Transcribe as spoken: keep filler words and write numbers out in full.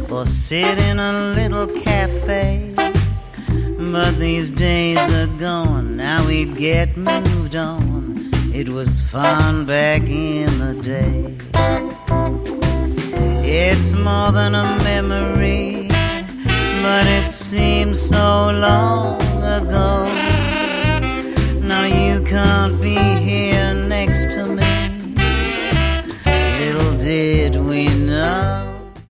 or sit in a little cafe. But these days are gone, now we get moved on. It was fun back in the day. It's more than a memory, but it seems so long